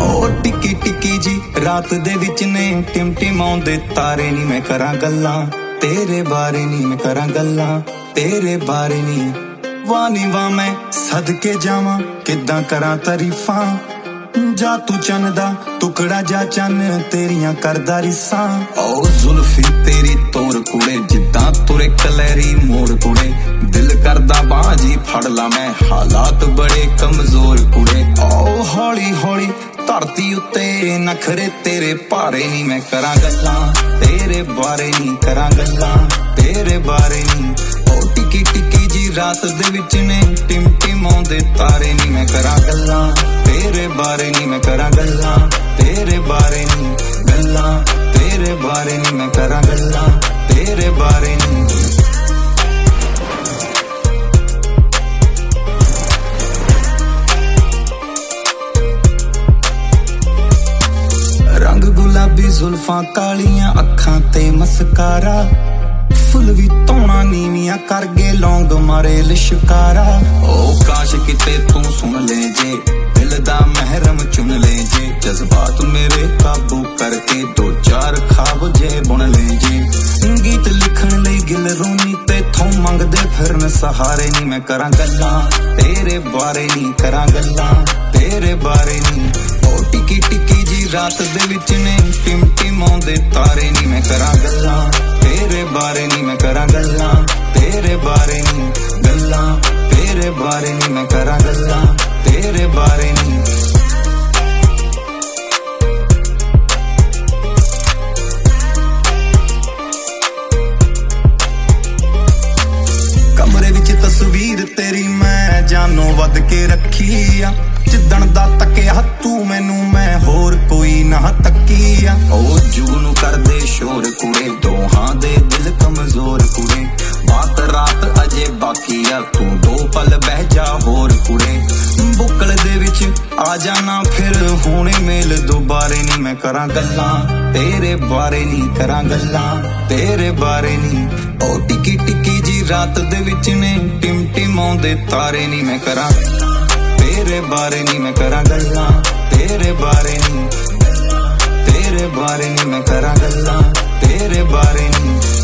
ओ टिकी टिकी जी रात दे विच ने टिमटिमाउंदे तारे नी मैं करां गल्लां तेरे बारे नी मैं करां गल्लां तेरे बारे नी वानी वा मैं सदके जावां किदां करां तारीफां जा तू चन दा टुकड़ा जा चन तेरियां करदा रिसां ओ जुल्फी तेरी तोर कुड़े जिद्दां तुरे कलैरी मोड़ कुड़े दिल करदा बाजी फड़ ला मैं हालात बड़े कमजोर कुड़े ओ हौली हौली धरती उत्ते नखरे तेरे भारे नी मैं करां गल्लां तेरे बारे नी करां गल्लां तेरे बारे नी ओ टिकी टिकी जी रात दे विच ने टिमटिमाउंदे तारे नी मैं करां गल्लां तेरे बारे नी मैं करां गल्लां तेरे बारे नी गल्लां तेरे बारे नी मैं करां गल्लां तेरे बारे नी रंग गुलाबी जुल्फां कालियां अखां ते मस्कारा फुल भी धोना नीवियां कर गए लौंग मारे लिशकारा ओ काश किते तू सुन ले जे दिल दा महरम चुन ले जे जज्बात मेरे काबू करके दो चार खाब जे बुन ले जे गीत लिखण लई गिल रोनी ते थों मंगदे फिरन सहारे नी मैं करां गल्लां तेरे बारे नी करां गल्लां तेरे बारे नी ओ टिकी टिकी जी रात दे विच ने टिमटिमाउंदे तारे नी मैं करां गल्लां तेरे बारे नी मैं करां गल्लां तेरे बारे नी गल्लां तेरे बारे नी मैं करां गल्लां तेरे बारे नी कमरे विच तस्वीर तेरी मैं जानों वध के रखी आ जिदण दा तकिया तू मैनू मैं होर कोई ना तकिया ओ जुगनू कर दे शोर कुड़े दोहां दे दिल कमजोर कुड़े बात रात अजे बाकी आ तू दो पल बह जा होर कुड़े बुकल दे विच आ जाना फिर होने मेल दोबारे नी मैं करां गल्लां तेरे बारे नी करां गल्लां तेरे बारे नी ओ टिकी टिकी जी रात दे विच ने टिमटिमाउंदे तारे नी मैं करां तेरे बारे नी मैं करां गल्लां तेरे बारे नी मैं करां गल्लां तेरे बारे नी